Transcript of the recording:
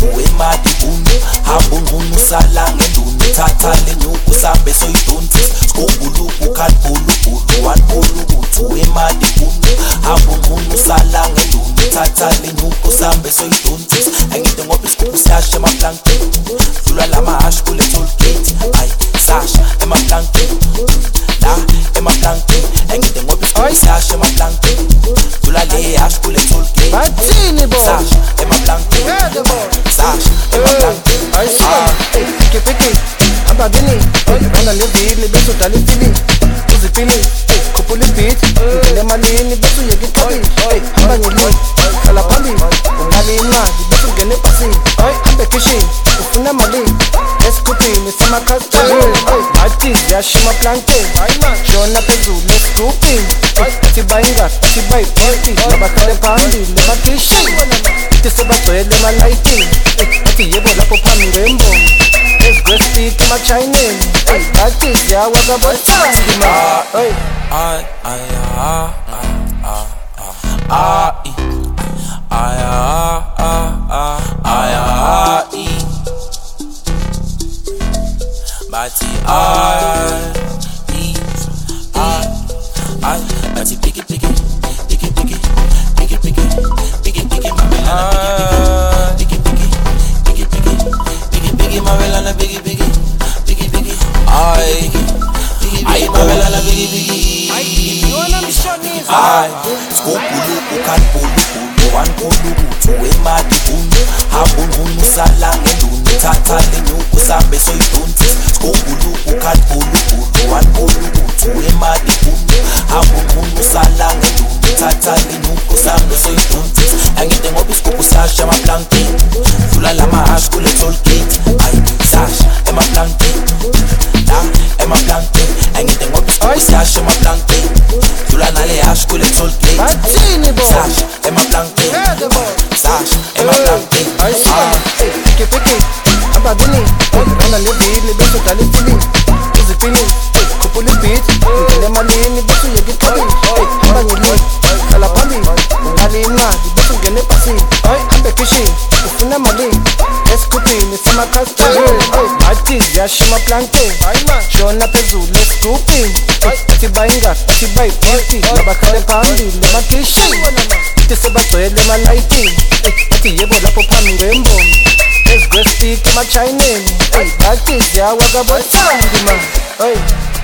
wemadi bundu habunqunu sala ngenduni thatha lenyuku sambe soyidonsis skobuluku kalbulubulu wanbulukuthi wemadi bundu habunqunu sala ngenduni thatha lenyuku sambe soyidonsis angide ngoba isigubhu siyasha emaplankeni dlula lamahashi kule tollgate ay sasha emaplankeni la emaplankeni angide ngoba isigubhu siyasha emaplankeni dlula le hashi kule tollgate bathini bo sasha emaplankeni sasha emaplankeni piki ababini bana levili bese udala ifili uzipili khuphula ibeat ngene emalini bese uyeka ixabishi hamba ngeli khala phambili ungali imali bese ungene ebhasini hambe ekishini ufuna malini esikhuphini samakhastani athi ziyashima plankeni shona phezulu esikhuphini athi bayingaphi athi bayipoti nabahlale phambili emakishini ithi sebagcwele emalayitini athi yebo lapho phambi ngembongo ezigwespeak emachayineni bathi ziyawa kabothandi ma Bathi bathi piki piki piki piki piki piki piki piki mamelana piki piki piki piki piki piki mamelana piki piki piki piki ay mamelana piki piki ay skobuluku kalbuluku wanbulukuthi wemadi bundu habunqunu sala ngenduni thatha lenyuku sambe soyidonsis skobuluku kalbuluku wanbulukuthi wemadi bundu habunqunu sala ngenduni thatha lenyuku sambe soyidonsis angide ngoba isigubhu siyasha emaplankeni dlula lamahashi kule tollgate ay sasha emaplankeni la emaplankeni angide ngoba isigubhu siyasha emaplankeni dlula nale hashi kule tollgate bathini bo sasha emaplankeni sasha emaplankeni piki ababini bana levili bese udala ifili uzipili khuphula ibeat ngene emalini bese uyeka ixabishi hamba ngeli khala phambili ungali imali bese ungene ebhasini hambe ekishini ufuna malini esikhuphini samakhastani athi ziyashima plankeni shona phezulu esikhuphini athi bayingaphi athi bayipoti nabahlale phambili emakishini ithi sebagcwele emalayitini athi yebo lapho phambi ngembongo ezigwespeak emachayineni bathi ziyawa kabothandi ma